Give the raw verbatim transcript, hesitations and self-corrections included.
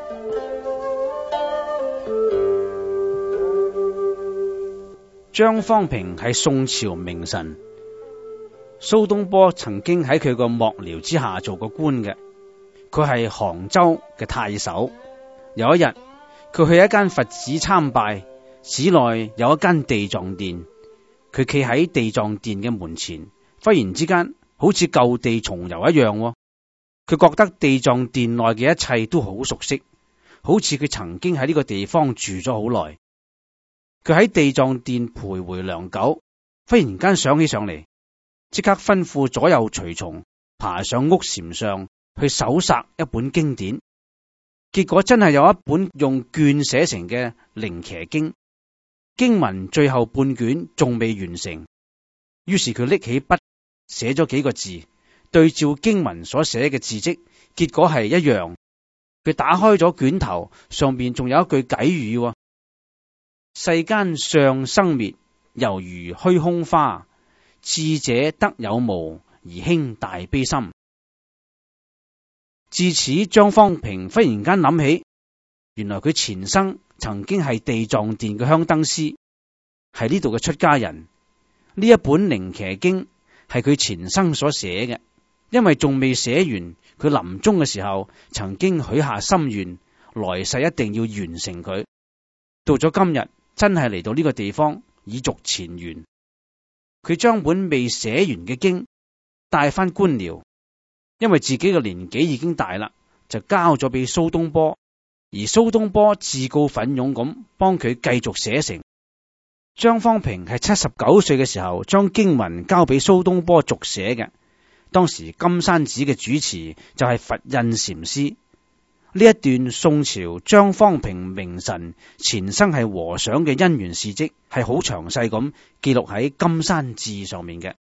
張方平係宋朝名臣，蘇東坡曾經喺佢個幕僚之下做過官嘅。佢係杭州嘅太守。有一日，佢去一間佛寺參拜，寺內有一間地藏殿。佢企喺地藏殿嘅門前，忽然之間好似舊地重遊一樣。佢覺得地藏殿內嘅一切都好熟悉，好似佢曾經喺呢個地方住咗好耐。佢喺地藏殿徘徊良久，忽然間想起上嚟，即刻吩咐左右隨從爬上屋檐上去搜索一本經典。結果真係有一本用絹寫成嘅《靈騎經》，經文最後半卷仲未完成。於是佢拎起筆寫咗幾個字，對照經文所寫嘅字跡，結果係一樣。佢打開咗卷頭，上邊仲有一句偈語：世間相生滅，猶如虛空花，智者得有無，而興大悲心。自此，張方平忽然間諗起，原來佢前生曾經係地藏殿嘅香燈師，係呢度嘅出家人。呢一本《靈騎經》係佢前生所寫嘅，因為仲未寫完，佢臨終嘅時候曾經許下心願，來世一定要完成佢。到咗今日，真係嚟到呢個地方以續前緣。佢將本未寫完嘅經帶翻官僚，因為自己嘅年紀已經大啦，就交咗俾蘇東坡，而蘇東坡自告奮勇咁幫佢繼續寫成。張方平係七十九歲嘅時候將經文交俾蘇東坡續寫嘅。當時金山寺嘅主持就係佛印禪師。呢一段宋朝張方平名臣前生係和尚嘅因緣事跡，係好詳細咁記錄喺金山寺上面嘅。